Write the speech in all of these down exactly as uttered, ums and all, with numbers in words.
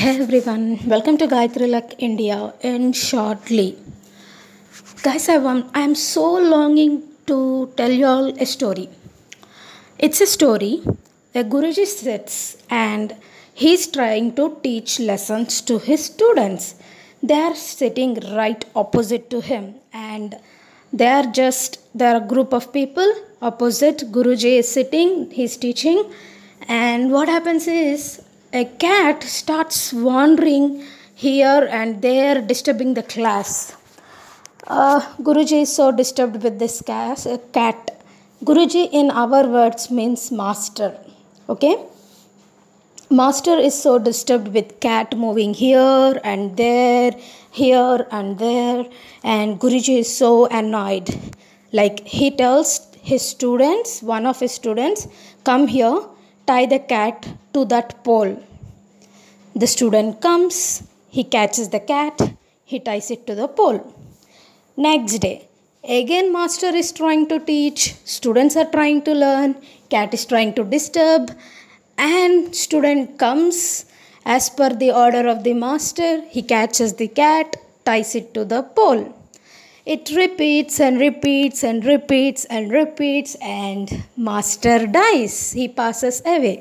Hey everyone, welcome to Gayatri Luck India in shortly. Guys, I am I am so longing to tell you all a story. It's a story. A Guruji sits and he's trying to teach lessons to his students. They are sitting right opposite to him and they are just there are a group of people opposite. Guruji is sitting, he's teaching, and what happens is a cat starts wandering here and there, disturbing the class. Uh, Guruji is so disturbed with this cat. uh, cat. Guruji, in our words, means master. Okay? Master is so disturbed with cat moving here and there, here and there, and Guruji is so annoyed. Like he tells his students, one of his students, come here, tie the cat to that pole. The student comes, he catches the cat, he ties it to the pole. Next day, again master is trying to teach, students are trying to learn, cat is trying to disturb, and student comes as per the order of the master, he catches the cat, ties it to the pole. It repeats and repeats and repeats and repeats, and master dies, he passes away.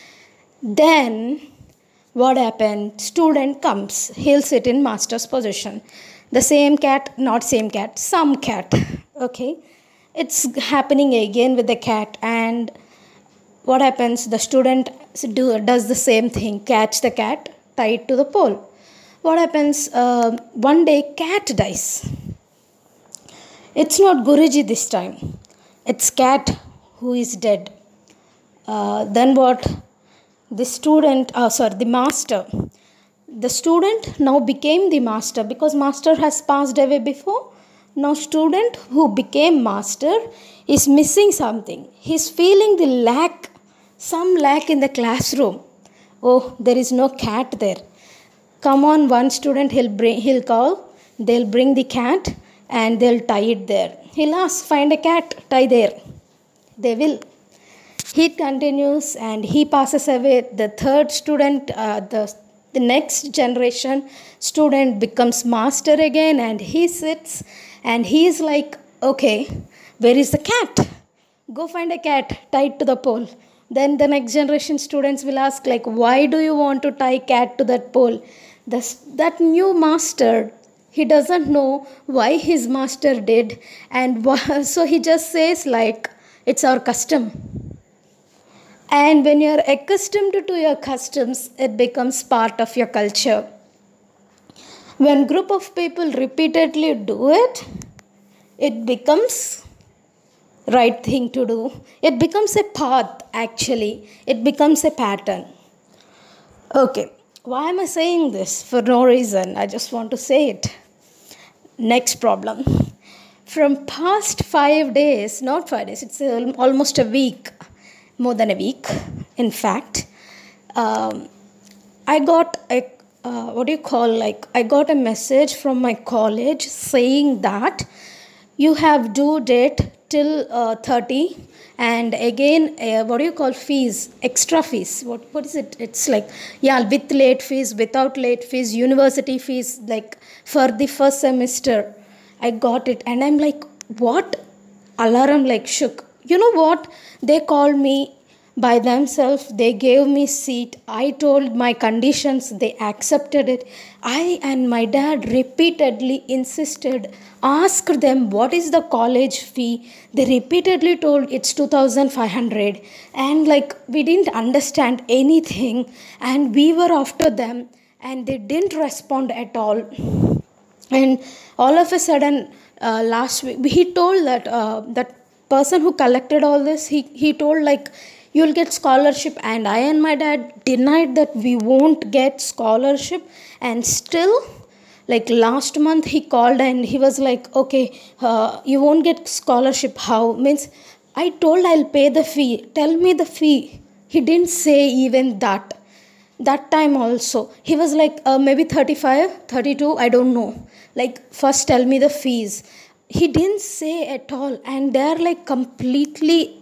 Then what happened? Student comes, he'll sit in master's position. The same cat, not same cat, some cat. Okay, it's happening again with the cat, and what happens? The student do, does the same thing, catch the cat, tie it to the pole. What happens? Uh, one day cat dies. It's not Guruji this time, it's cat who is dead. Uh, then what? The student, uh, sorry, the master. The student now became the master because master has passed away before. Now student who became master is missing something. He's feeling the lack, some lack in the classroom. Oh, there is no cat there. Come on, one student he'll bring, he'll call. They'll bring the cat and they'll tie it there. He'll ask, find a cat, tie there. They will. He continues and he passes away. The third student, uh, the the next generation student becomes master again, and he sits and he is like, okay, where is the cat? Go find a cat, tie it to the pole. Then the next generation students will ask, like, why do you want to tie cat to that pole? This, that new master, he doesn't know why his master did, and why, so he just says like, it's our custom. And when you are accustomed to your customs, it becomes part of your culture. When group of people repeatedly do it, it becomes right thing to do. It becomes a path actually. It becomes a pattern. Okay, why am I saying this? For no reason. I just want to say it. Next problem. From past five days, not five days, it's almost a week. More than a week, in fact, um, I got a, uh, what do you call, like, I got a message from my college saying that you have due date till uh, thirty, and again, uh, what do you call, fees, extra fees, what, what is it, it's like, yeah, with late fees, without late fees, university fees, like, for the first semester, I got it, and I'm like, what? Alarm like shook. You know what? They called me by themselves. They gave me seat. I told my conditions. They accepted it. I and my dad repeatedly insisted, asked them what is the college fee. They repeatedly told it's two thousand five hundred. And like we didn't understand anything. And we were after them. And they didn't respond at all. And all of a sudden, uh, last week, he told that uh, that person who collected all this, he, he told like, you'll get scholarship, and I and my dad denied that we won't get scholarship. And still, like last month he called and he was like, okay, uh, you won't get scholarship. How? Means I told I'll pay the fee. Tell me the fee. He didn't say even that. That time also he was like, uh, maybe thirty-five, thirty-two, I don't know. Like, first tell me the fees. He didn't say at all, and they're like completely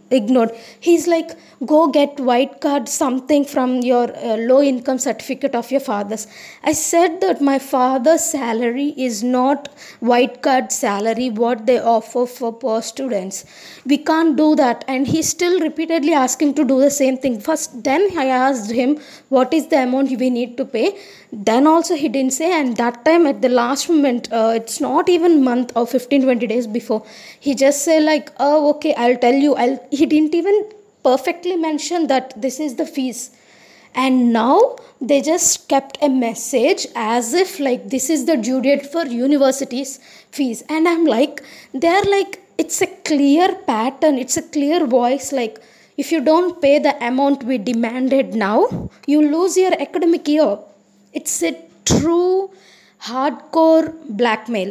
ignored. He's like, go get white card something from your uh, low income certificate of your father's. I said that my father's salary is not white card salary what they offer for poor students. We can't do that. And he's still repeatedly asking to do the same thing. First, then I asked him what is the amount we need to pay. Then also he didn't say, and that time at the last moment, uh, it's not even month or fifteen twenty days before, he just say like, oh okay, I'll tell you. I'll he didn't even perfectly mention that this is the fees. And now they just kept a message as if like this is the due date for universities fees. And I'm like, they're like, it's a clear pattern, it's a clear voice, like if you don't pay the amount we demanded now, you lose your academic year. It's a true hardcore blackmail.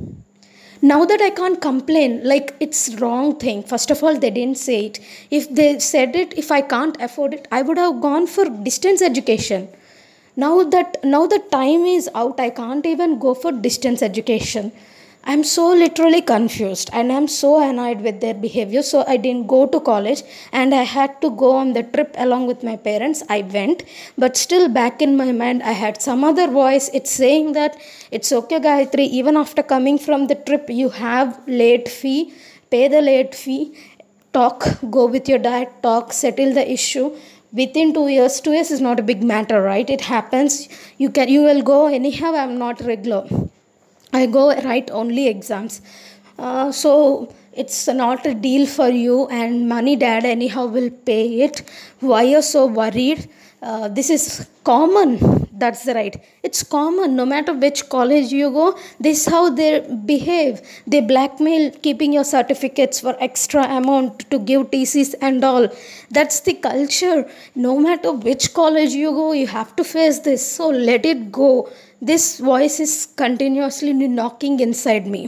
Now that I can't complain, like it's wrong thing. First of all, they didn't say it. If they said it, if I can't afford it, I would have gone for distance education. Now that now the time is out, I can't even go for distance education. I'm so literally confused and I'm so annoyed with their behavior. So I didn't go to college and I had to go on the trip along with my parents. I went, but still back in my mind, I had some other voice. It's saying that it's okay, Gayatri, even after coming from the trip, you have late fee, pay the late fee, talk, go with your dad, talk, settle the issue. Within two years, two years is not a big matter, right? It happens. You can, you will go anyhow. I'm not regular. I go write only exams. Uh, so it's not a deal for you, and money dad anyhow will pay it. Why you're so worried? Uh, this is common. That's right. It's common. No matter which college you go, this is how they behave. They blackmail keeping your certificates for extra amount to give T Cs and all. That's the culture. No matter which college you go, you have to face this. So let it go. This voice is continuously knocking inside me.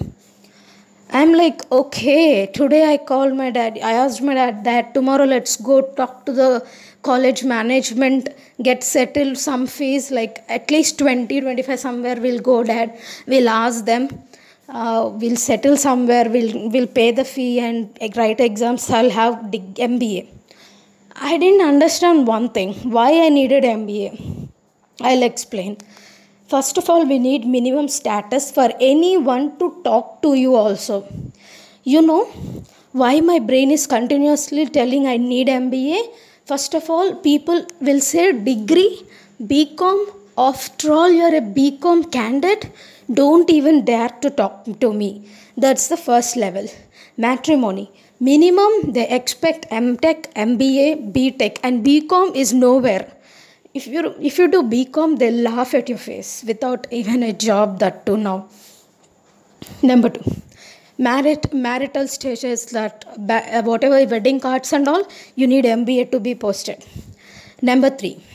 I'm like, okay, today I called my dad. I asked my dad that tomorrow let's go talk to the college management, get settled some fees, like at least twenty, twenty-five somewhere. We'll go, dad. We'll ask them. Uh, we'll settle somewhere. We'll, we'll pay the fee and write exams. I'll have M B A. I didn't understand one thing. Why I needed M B A. I'll explain. First of all, we need minimum status for anyone to talk to you also. You know why my brain is continuously telling I need M B A? First of all, people will say degree, B Com. After all, you're a B Com candidate. Don't even dare to talk to me. That's the first level. Matrimony. Minimum, they expect M Tech, M B A, B Tech, and B Com is nowhere. If you if you do B Com, they laugh at your face without even a job, that too now. Number two, Marit, marital status, that whatever wedding cards and all, you need M B A to be posted. Number three,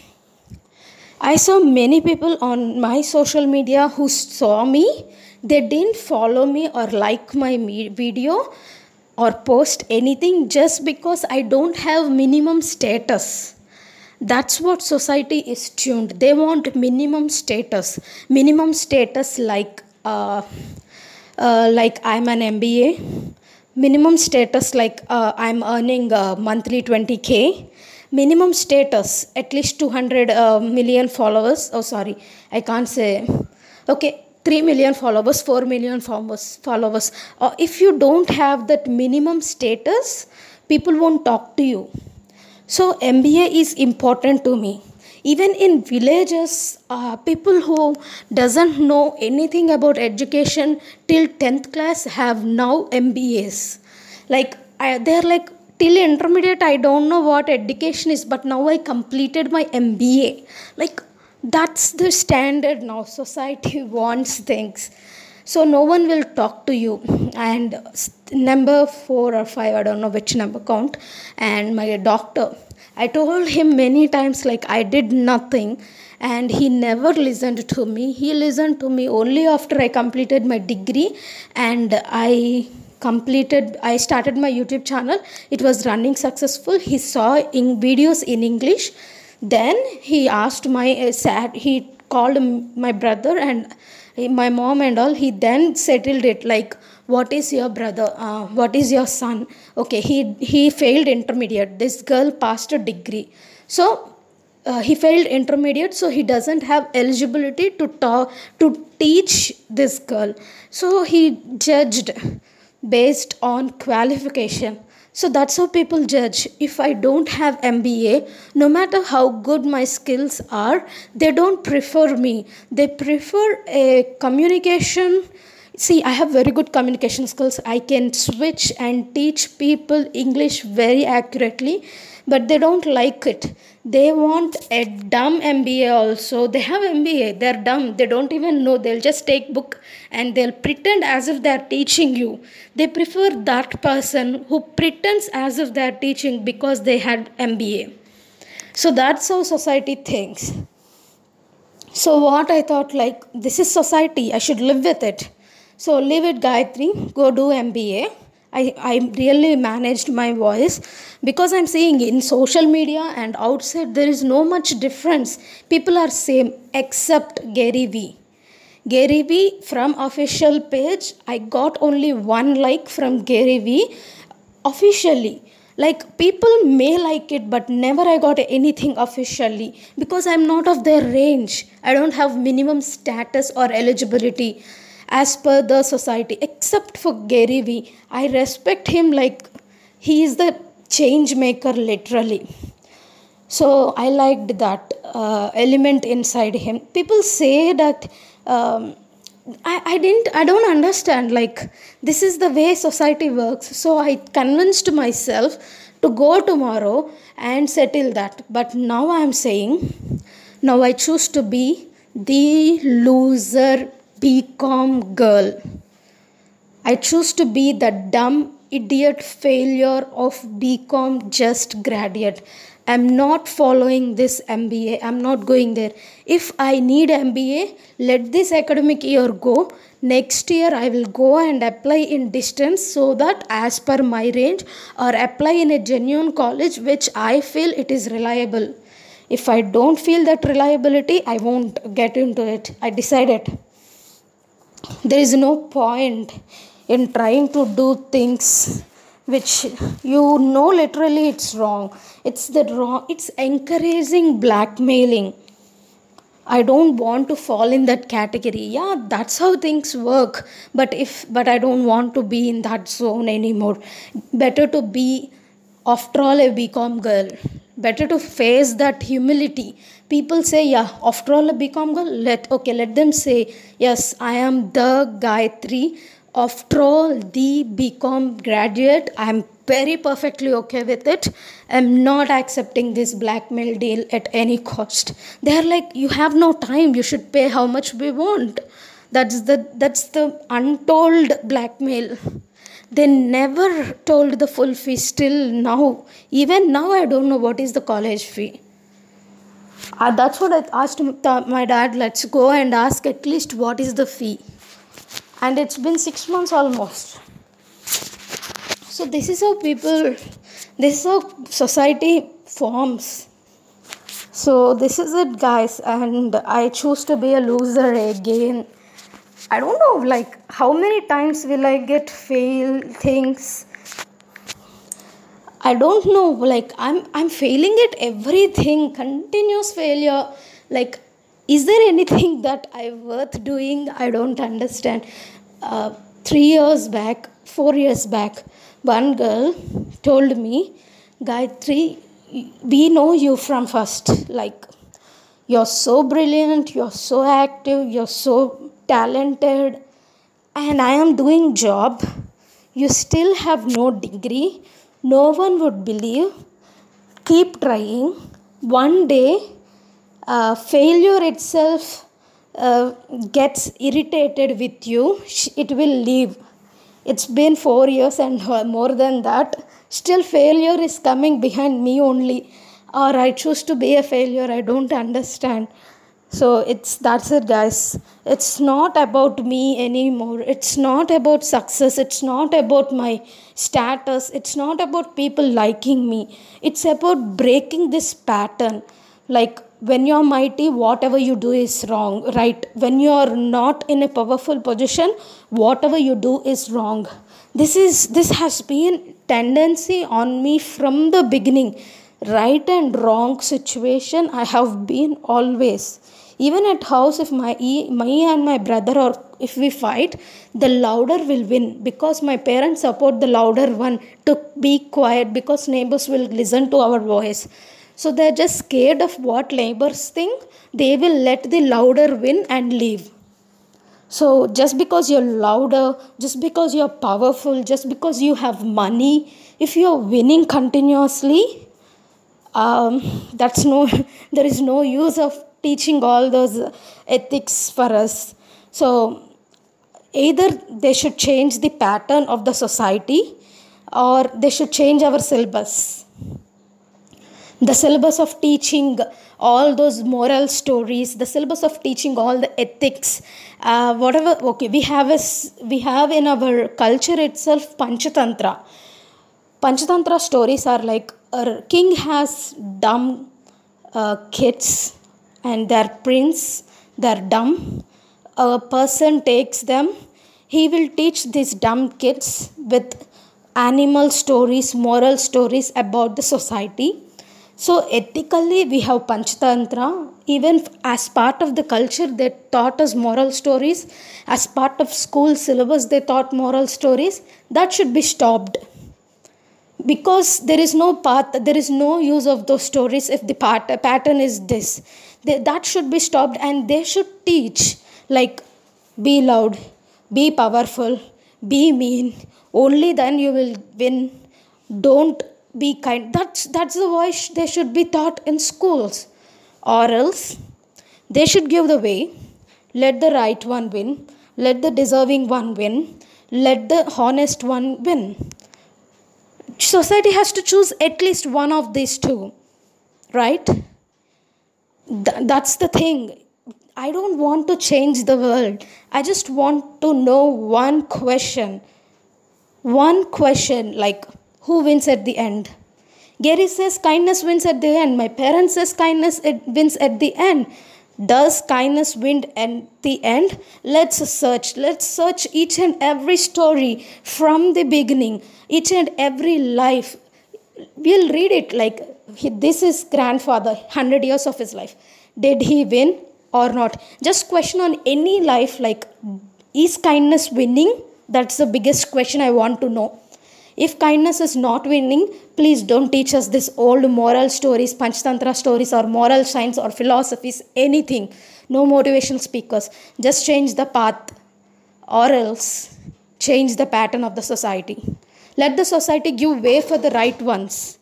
I saw many people on my social media who saw me, they didn't follow me or like my video or post anything just because I don't have minimum status. That's what society is tuned. They want minimum status. Minimum status like uh, uh, like I'm an M B A. Minimum status like uh, I'm earning uh, monthly twenty K. Minimum status at least two hundred uh, million followers. Oh, sorry, I can't say. Okay, three million followers, four million followers. followers. Uh, if you don't have that minimum status, people won't talk to you. So M B A is important to me. Even in villages, uh, people who doesn't know anything about education till tenth class have now M B As. Like I, they're like, till intermediate I don't know what education is, but now I completed my M B A. Like that's the standard now. Society wants things. So no one will talk to you. And number four or five, I don't know which number count. And my doctor, I told him many times like I did nothing, and he never listened to me. He listened to me only after I completed my degree and I completed, I started my YouTube channel. It was running successful. He saw in videos in English. Then he asked my, uh, sad, he called my brother and my mom and all. He then settled it like, what is your brother, uh, what is your son. Okay, he he failed intermediate, this girl passed a degree. So uh, he failed intermediate, so he doesn't have eligibility to talk to teach this girl. So he judged based on qualification. So that's how people judge. If I don't have MBA, no matter how good my skills are, they don't prefer me. They prefer a communication. See, I have very good communication skills. I can switch and teach people English very accurately, but they don't like it. They want a dumb M B A also. They have M B A, they're dumb. They don't even know. They'll just take book and they'll pretend as if they're teaching you. They prefer that person who pretends as if they're teaching because they had M B A. So that's how society thinks. So what I thought, like, this is society, I should live with it. So leave it, Gayatri, go do M B A. I, I really managed my voice because I'm seeing in social media and outside there is no much difference. People are same except Gary Vee. Gary Vee from official page, I got only one like from Gary Vee officially. Like, people may like it, but never I got anything officially because I'm not of their range. I don't have minimum status or eligibility as per the society, except for Gary Vee. I respect him, like he is the change maker, literally. So I liked that uh, element inside him. People say that um, I, I didn't I don't understand, like, this is the way society works. So I convinced myself to go tomorrow and settle that. But now I am saying, now I choose to be the loser BCom girl. I choose to be the dumb idiot failure of BCom just graduate. I'm not following this M B A. I'm not going there. If I need M B A, let this academic year go. Next year I will go and apply in distance, so that as per my range, or apply in a genuine college which I feel it is reliable. If I don't feel that reliability, I won't get into it. I decided. There is no point in trying to do things which you know literally it's wrong. It's the wrong, it's encouraging blackmailing. I don't want to fall in that category. Yeah, that's how things work. But if but I don't want to be in that zone anymore. Better to be, after all, a BCom girl. Better to face that humility. People say, yeah, after all, a BCom girl. Let okay, let them say, yes, I am the Gayatri. After all, the BCom graduate. I am very perfectly okay with it. I'm not accepting this blackmail deal at any cost. They are like, you have no time. You should pay how much we want. That's the that's the untold blackmail. They never told the full fee still now. Even now, I don't know what is the college fee. Uh, that's what I asked my dad. Let's go and ask at least what is the fee. And it's been six months almost. So this is how people, this is how society forms. So this is it, guys. And I choose to be a loser again. I don't know, like, how many times will I get fail things? I don't know, like, I'm I'm failing at everything, continuous failure. Like, is there anything that I'm worth doing? I don't understand. Uh, three years back, four years back, one girl told me, Gayatri, we know you from first. Like, you're so brilliant, you're so active, you're so talented, and I am doing job. You still have no degree. No one would believe. Keep trying. One day, uh, failure itself uh, gets irritated with you. It will leave. It's been four years and more than that. Still, failure is coming behind me only. Or I choose to be a failure. I don't understand. So it's that's it, guys. It's not about me anymore. It's not about success. It's not about my status. It's not about people liking me. It's about breaking this pattern. Like when you're mighty, whatever you do is wrong, right? When you're not in a powerful position, whatever you do is wrong. This is this has been tendency on me from the beginning. Right and wrong situation I have been always. Even at house, if my e- me and my brother, or if we fight, the louder will win, because my parents support the louder one to be quiet, because neighbors will listen to our voice. So they're just scared of what neighbors think. They will let the louder win and leave. So just because you're louder, just because you're powerful, just because you have money, if you're winning continuously, um, that's no there is no use of teaching all those ethics for us. So either they should change the pattern of the society, or they should change our syllabus, the syllabus of teaching all those moral stories, the syllabus of teaching all the ethics, uh, whatever. Okay, we have a we have in our culture itself panchatantra. Panchatantra stories are like a king has dumb uh, kids, and their prince, they're dumb. A person takes them, he will teach these dumb kids with animal stories, moral stories about the society. So ethically, we have Panchatantra. Even as part of the culture, they taught us moral stories. As part of school syllabus, they taught moral stories. That should be stopped, because there is no path, there is no use of those stories if the part, pattern is this. They, that should be stopped, and they should teach like be loud, be powerful, be mean. Only then you will win. Don't be kind. That's that's the voice they should be taught in schools, or else they should give the way. Let the right one win. Let the deserving one win. Let the honest one win. Society has to choose at least one of these two, right? Th- that's the thing. I don't want to change the world. I just want to know one question. One question, like, who wins at the end? Gary says kindness wins at the end. My parents says kindness it wins at the end. Does kindness win at the end? Let's search. Let's search each and every story from the beginning, each and every life. We'll read it like he, this is grandfather, one hundred years of his life. Did he win or not? Just question on any life, like, is kindness winning? That's the biggest question I want to know. If kindness is not winning, please don't teach us this old moral stories, Panchatantra stories, or moral science, or philosophies, anything. No motivational speakers. Just change the path, or else change the pattern of the society. Let the society give way for the right ones.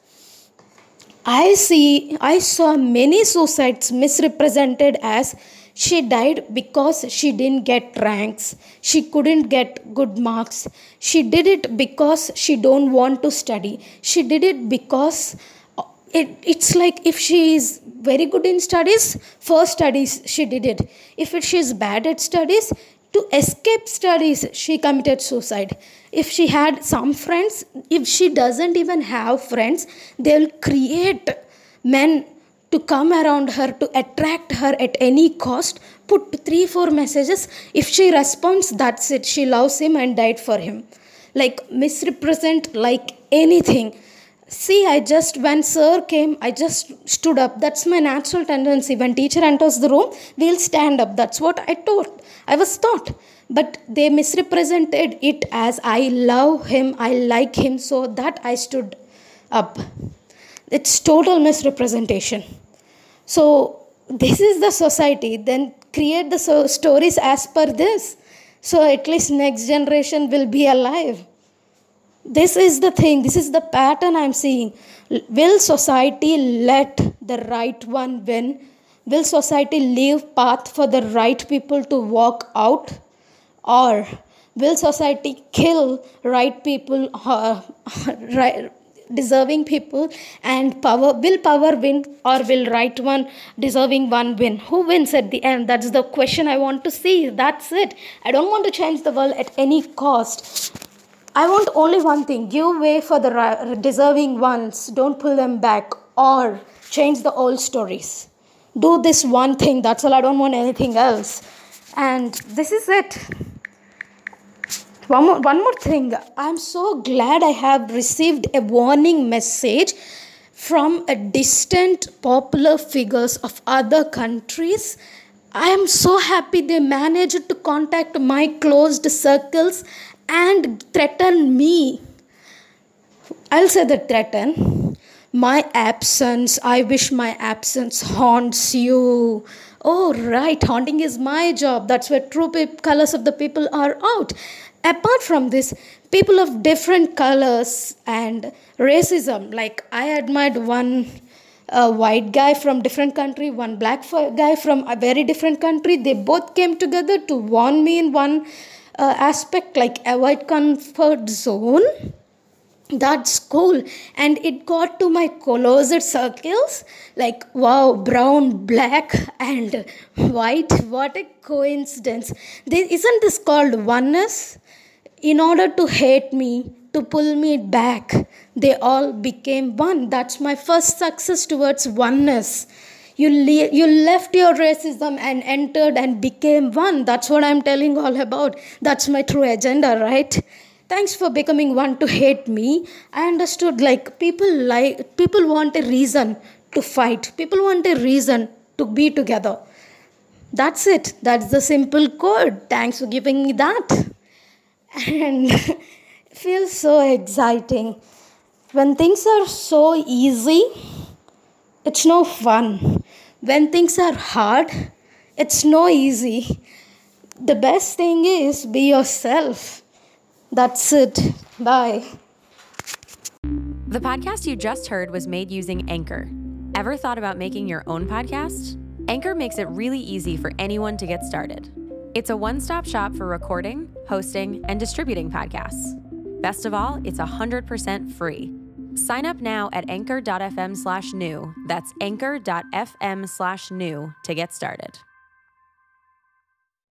I see, I saw many suicides misrepresented as she died because she didn't get ranks, she couldn't get good marks, she did it because she don't want to study, she did it because it, it's like if she is very good in studies, for studies she did it. If it, she is bad at studies, to escape studies she committed suicide. If she had some friends, if she doesn't even have friends, they'll create men to come around her, to attract her at any cost, put three four messages. If she responds, that's it, she loves him and died for him. Like, misrepresent like anything. See, I just, when sir came, I just stood up. That's my natural tendency. When teacher enters the room, we'll stand up. That's what I taught. I was taught. But they misrepresented it as I love him, I like him, so that I stood up. It's total misrepresentation. So this is the society. Then create the so- stories as per this. So at least next generation will be alive. This is the thing. This is the pattern I'm seeing. Will society let the right one win? Will society leave path for the right people to walk out? Or will society kill right people, uh, right, deserving people, and power? Will power win, or will right one, deserving one win? Who wins at the end? That's the question I want to see. That's it. I don't want to change the world at any cost. I want only one thing: give way for the deserving ones. Don't pull them back, or change the old stories. do this one thing. That's all. I don't want anything else. And this is it. One more, one more thing. I'm so glad I have received a warning message from a distant popular figures of other countries. I am so happy they managed to contact my closed circles and threaten me. I'll say the threaten. My absence, I wish my absence haunts you. Oh, right, haunting is my job. That's where true pe- colors of the people are out. Apart from this, people of different colors and racism, like I admired one uh, white guy from different country, one black f- guy from a very different country. They both came together to warn me in one uh, aspect, like avoid comfort zone. That's cool. And it got to my closet circles, like wow, brown, black, and white. What a coincidence. This, isn't this called oneness? In order to hate me, to pull me back, they all became one. That's my first success towards oneness. You, le- you left your racism and entered and became one. That's what I'm telling all about. That's my true agenda, right? Thanks for becoming one to hate me. I understood, like, people like people want a reason to fight. People want a reason to be together. That's it. That's the simple code. Thanks for giving me that. And it feels so exciting. When things are so easy, it's no fun. When things are hard, it's no easy. The best thing is be yourself. That's it. Bye. The podcast you just heard was made using Anchor. Ever thought about making your own podcast? Anchor makes it really easy for anyone to get started. It's a one-stop shop for recording, hosting, and distributing podcasts. Best of all, it's one hundred percent free. Sign up now at anchor.fm slash new. That's anchor.fm slash new to get started.